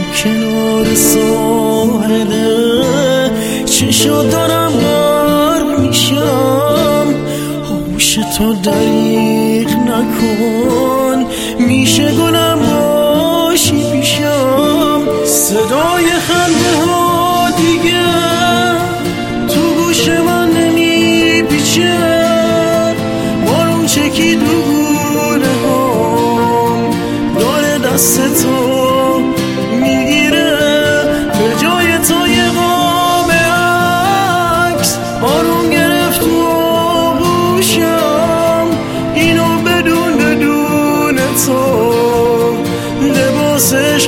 کنار ساحله چشا دارم غرق میشم آغوش تو دریغ نکن میشه گلم باشی پیشم صدای خنده ها دیگه تو گوش من نمیپیچه بارون چکید رو گونه هام داره دست تو میگیره به جای تو یه قاب عکس بارون گرفت تو آغوشم اینو بدون تو لباس عشق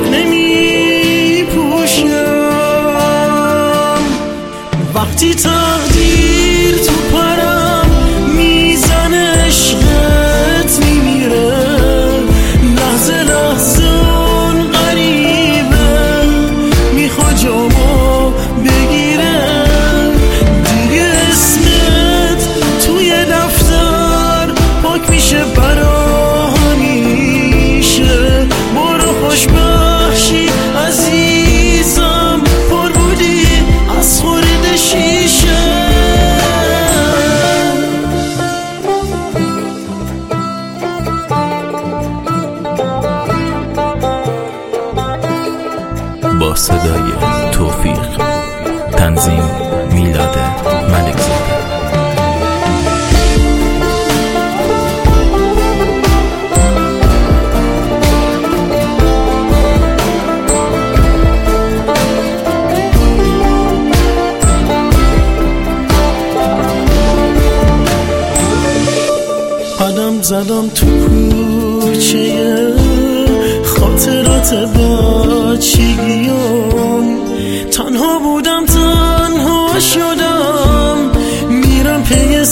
نمیپوشم وقتی تقدیر تو پرم میزنه عشقت میمیره لحظه لحظه اون غریبه میخوا جامو بگیره دیگه اسمت توی دفتر پاک میشه برا همیشه برو خوش بخشی عزیزم پر بودی از خورد شیشه با صدای توفیق، تنظیم میلاد ملکزاده. قدم زدم تو کوچه خاطرات بچگیام تنها بودم تنها شدم میرم پی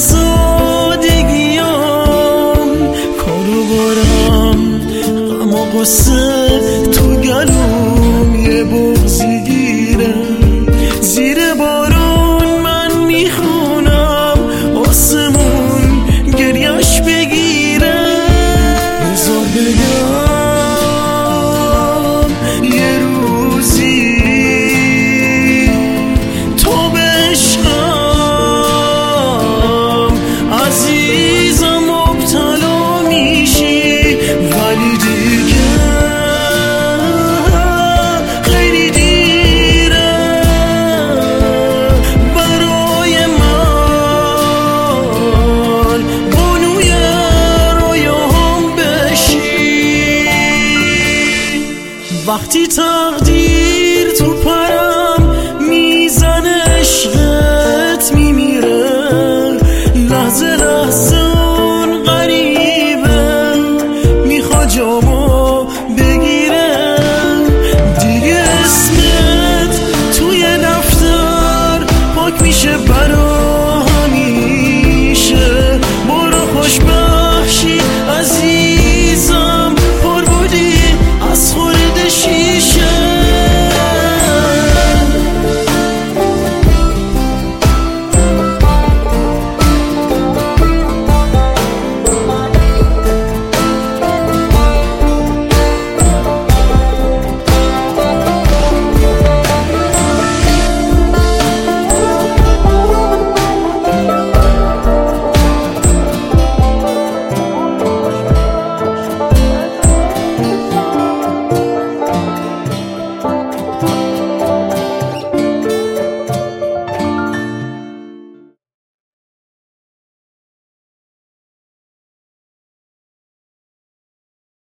سادگیام کارو بارم غم و غصه تو گلوم یه بغضی گیره زیر بارون من میخونم آسمون گریش بگیره بذار بگم یه روزی تو به عشقم عزیزم مبتلا میشی ولی دیگه خیلی دیره برای من بانوی رویاهم بشی وقتی تقدیر تو پرم میزنه عشقت